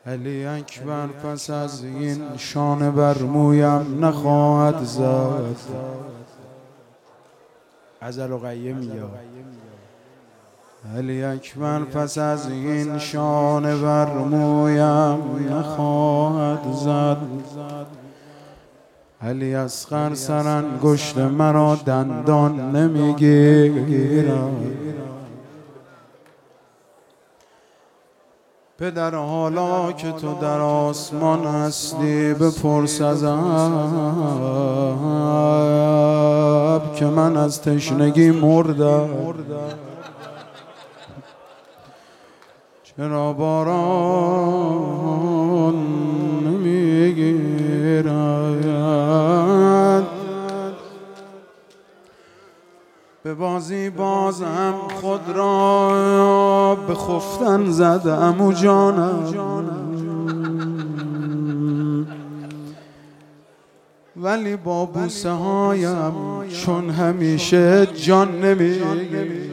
علی اکبر پس از این شانه بر مویم نخواهد زد. ازل و قیم یا علی اکبر پس از این شانه بر مویم نخواهد زد. علی اصغر سرانگشت مرا دندان نمیگیرد. پدر حالا که تو در آسمان هستی بپرس از اب که من از تشنگی مردم. چرا باران نمیگیرد؟ به بازی بازم خود را به خفتن زد عمو جانم، ولی با بوسه هایم چون همیشه جان نمیگیرد.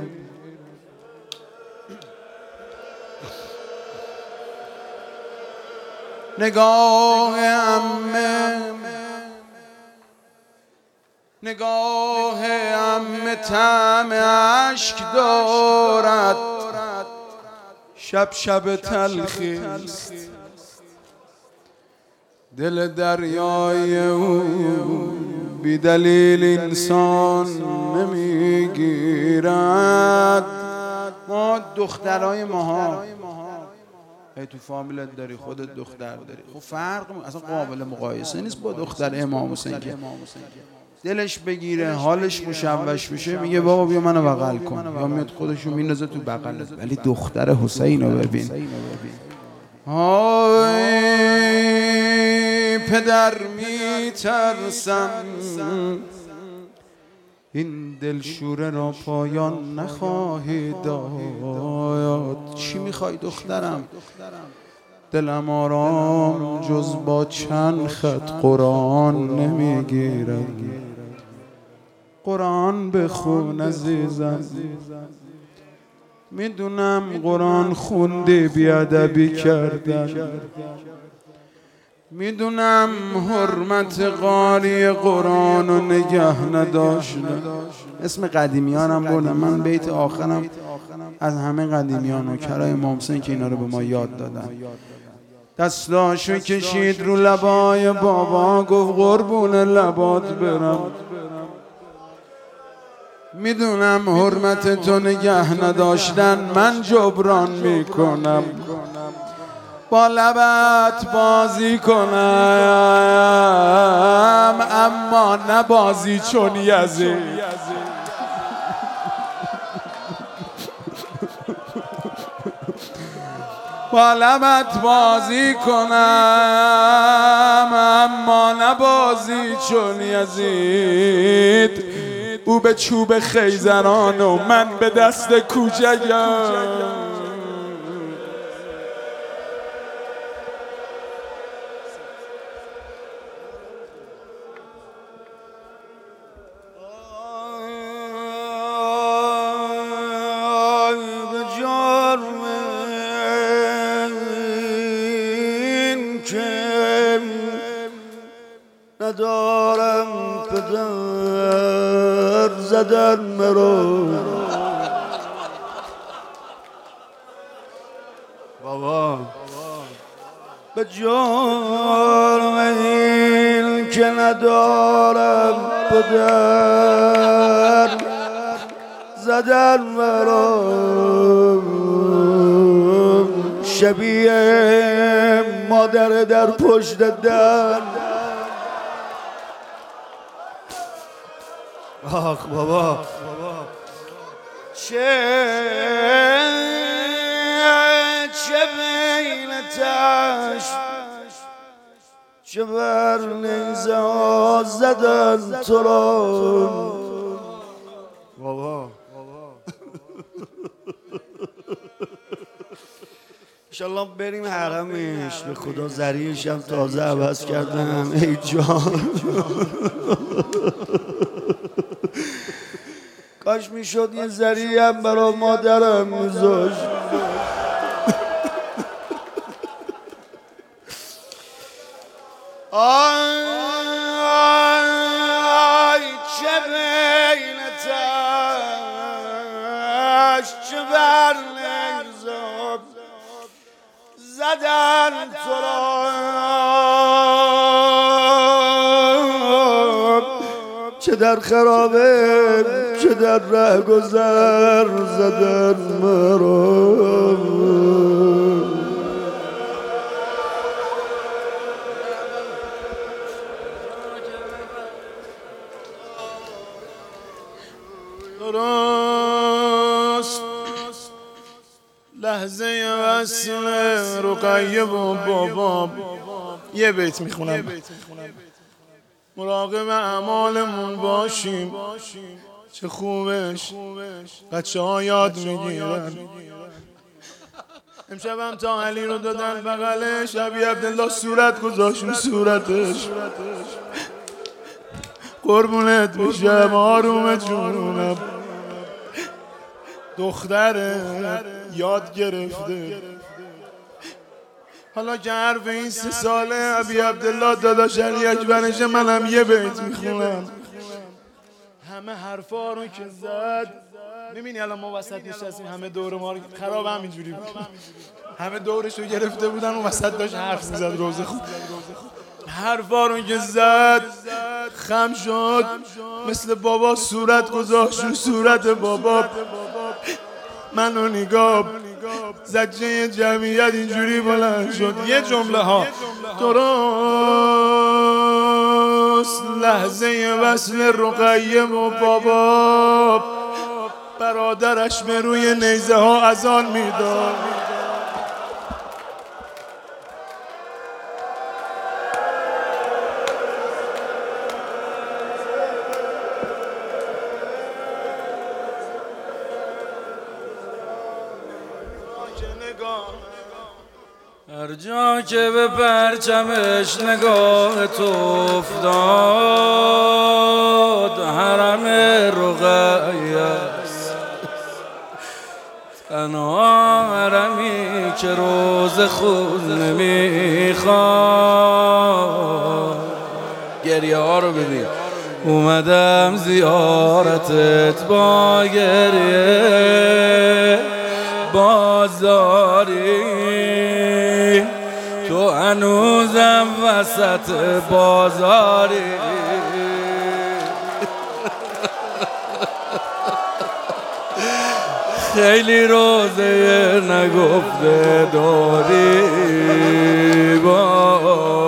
نگاه عمه طعم اشک دارد، شب شب تلخی است. دل دریای او بی دلیل انسان نمیگیرد. ما دخترای ماها تو فامیلت داری، خودت دختر داری، خب فرق اصلا قابل مقایسه نیست با دختر امام حسین که دلش بگیره حالش مشوش بشه میگه بابا بیا منو بغل کن، یا میاد خودشو میندازه تو بغلت. ولی دختر حسین رو ببین، های پدر میترسم این دلشوره را پایان نخواهی داد. چی میخوای دخترم؟ دلم آرام جز با چند خط قرآن نمیگیرد. قرآن بخون عزیزم، میدونم قرآن خوندی بیادبی کردن، میدونم حرمت قاری قرآن و نگه نداشتن. اسم قدیمیانم بردم، من بیت آخرم از همه قدیمیان و کرای امام حسین که اینا رو به ما یاد دادن. دستاشو کشید رو لبای بابا، گفت قربون لبات برم، میدونم حرمت تو نگه نداشتن، من جبران میکنم با لبت بازی کنم، اما نبازی چون یزید. با لبت بازی کنم اما نبازی چون یزید. او به چوب خیزران و من به دست کوچکم. ندارم پدر زدن مرا بابا، به جرم این که ندارم پدر زدن مرا، شبیه مادر در پشت در. آخ بابا، چه بیلتش چه بر نیزه ها زدن تو را بابا. انشالله بریم حرمش، به خدا زریش هم تازه عوض کردم. ای جان کاش میشد یه زری هم برا مادرم میذاشت. آی چه بیلتش چه بر نگذاب زدن تو را چه در خرابه چه در ره گذر زدن مرا درست لحظه وصل رقیه و بابا یه بیت میخونم مراقب اعمالمون باشیم چه خوبش بچه ها یاد میگیرن امشبم تا علی رو دادن بغلش ابی عبدالله صورت گذاشون صورتش قربونت میشم آروم جونم دختره یاد گرفته حالا که حرف این 3 ساله ابی عبدالله داداش علی اکبرشه منم یه بیت میخونم همه حرفا رو که زد میبینی الان ما وسط نشستیم همه دور ما رو خراب همینجوری بود همه دورش رو گرفته بودن اون وسط داشت حرف میزد روزه خوب حرفا رو که زد خم شد مثل بابا صورت گذاشت صورت بابا منو نگاه زجه جمعیت اینجوری بلند شد یه جمله ها درست لحظه وصل رقیه و بابا برادرش به روی نیزه ها اذان میداد هر جا که به پرچمش نگاه تو افتاد حرم رقیه است تنها حرمی که روز خود نمیخواد گریه ها رو ببین اومدم زیارتت با گریه بازاری تو هنوزم وسط بازاری خیلی روزه نگفته داری با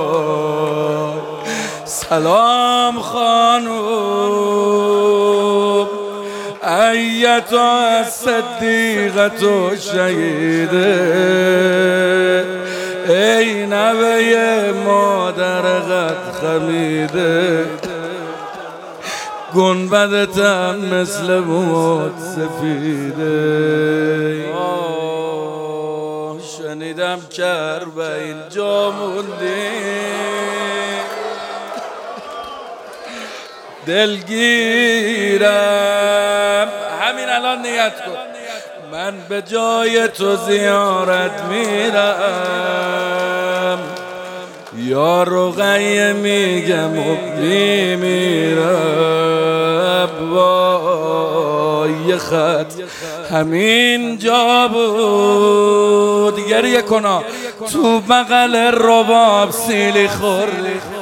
سلام خانوم ایتا صدیقت و شهیده ای نوه مادر قد خمیده گنبدتم مثل موت سفیده شنیدم کربه اینجا موندی دلگیرم همین الان نیت کن من به جای تو زیارت میرم یا رقیه میگم و میمیرم با یه خط همین جا بود گریه کنا تو بغل رباب سیلی خوردی